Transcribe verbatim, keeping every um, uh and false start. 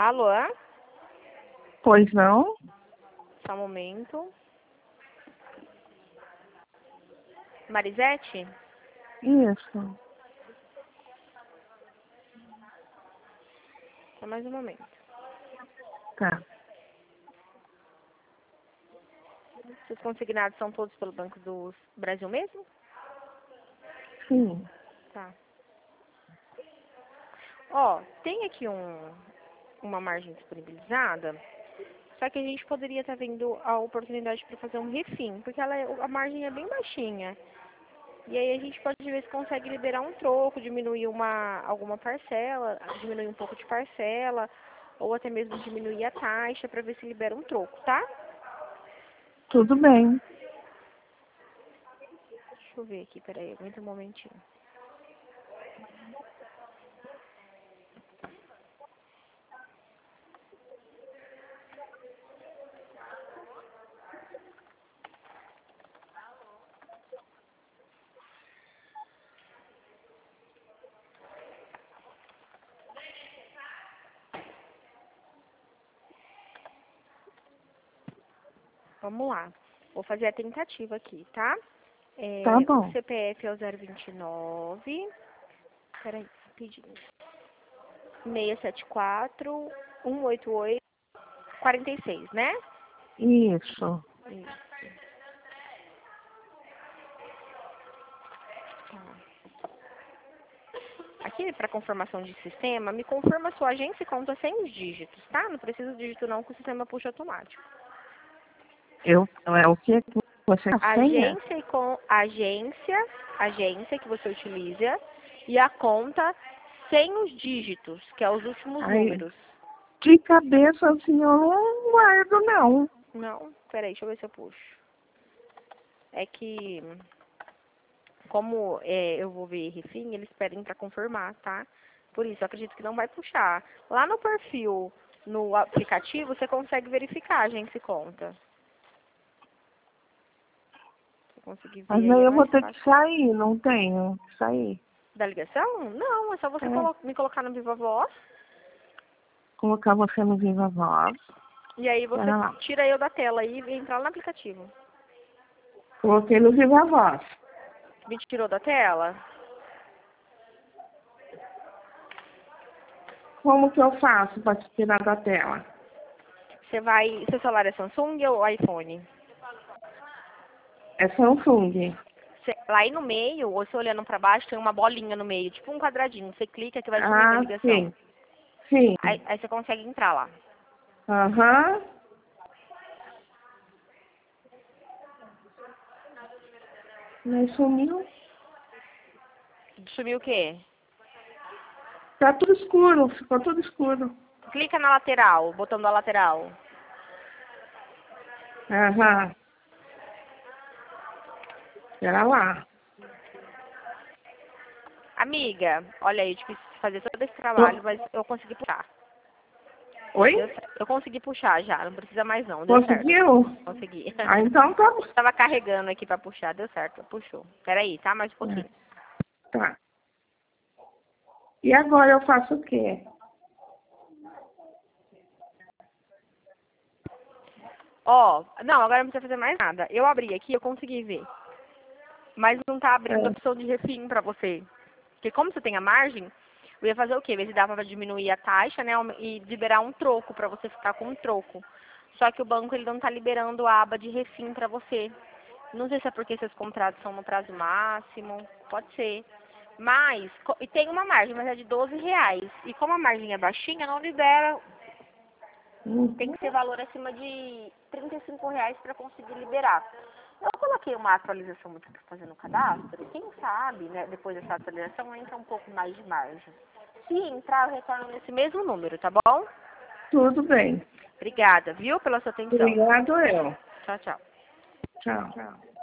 Alô? Pois não? Só um momento. Marisete? Isso. Só mais um momento. Tá. Seus consignados são todos pelo Banco do Brasil mesmo? Sim. Tá. Ó, tem aqui um, uma margem disponibilizada, só que a gente poderia estar vendo a oportunidade para fazer um refim, porque ela é- a margem é bem baixinha. E aí a gente pode ver se consegue liberar um troco, diminuir uma, alguma parcela, diminuir um pouco de parcela, ou até mesmo diminuir a taxa para ver se libera um troco, tá? Tudo bem. Deixa eu ver aqui, peraí, aguenta um momentinho. Vamos lá. Vou fazer a tentativa aqui, tá? É, Tá o bom. C P F é o zero vinte e nove. Peraí, rapidinho. seiscentos e setenta e quatro, cento e oitenta e oito, quarenta e seis, né? Isso. Isso. Tá. Aqui, para confirmação de sistema, me confirma sua agência e conta sem os dígitos, tá? Não precisa do dígito não, que o sistema puxa automático. Eu, é o que que você a senha? Agência e com agência, agência que você utiliza e a conta sem os dígitos, que é os últimos Aí, números. de cabeça assim eu não guardo não. Não, peraí, deixa eu ver se eu puxo. É que, como é, eu vou ver refim, eles pedem para confirmar, tá? Por isso, eu acredito que não vai puxar. Lá no perfil, no aplicativo, você consegue verificar a agência e conta. Se eu conseguir ver, Mas aí aí é eu mais vou ter que fácil. sair, não tenho que sair. Da ligação? Não, é só você É, colo- me colocar no Viva Voz. colocar você no Viva Voz. E aí você Pera lá. tira eu da tela e entra lá no aplicativo. Coloquei no Viva Voz. Me tirou da tela? Como que eu faço para te tirar da tela? Você vai. Seu celular é Samsung ou iPhone? É Samsung. Você, lá aí no meio, ou você olhando pra baixo, tem uma bolinha no meio, tipo um quadradinho. Você clica que vai sumindo a Ah, ligação. sim. Sim. Aí, aí você consegue entrar lá. Aham. Mas sumiu. Sumiu o quê? Tá tudo escuro, ficou tudo escuro. Clica na lateral, botão da lateral. Aham. Pera lá. Amiga, olha aí, eu tive que fazer todo esse trabalho, Tô- mas eu consegui puxar. Deu Oi? certo. Eu consegui puxar já, não precisa mais não, deu certo. Conseguiu? Consegui. Ah, então tá bom. Tava carregando aqui pra puxar, deu certo, puxou. Peraí, tá? Mais um É, pouquinho. tá. E agora eu faço o quê? Ó, não, agora não precisa fazer mais nada. Eu abri aqui, eu consegui ver. Mas não tá abrindo a É. opção de refim pra você. Porque como você tem a margem, eu ia fazer o quê? Ver se dava pra diminuir a taxa, né? E liberar um troco pra você ficar com um troco. Só que o banco ele não tá liberando a aba de refim pra você. Não sei se é porque seus contratos são no prazo máximo. Pode ser. Mas, co- e tem uma margem, mas é de doze reais. E como a margem é baixinha, não libera. Hum. Tem que ser valor acima de trinta e cinco reais para conseguir liberar. Eu coloquei uma atualização aqui para fazer no cadastro. Quem sabe, né, depois dessa atualização, entra um pouco mais de margem. Se entrar, eu retorno nesse mesmo número, tá bom? Tudo bem. Obrigada, viu, pela sua atenção. Obrigado eu. Tchau, tchau. Tchau.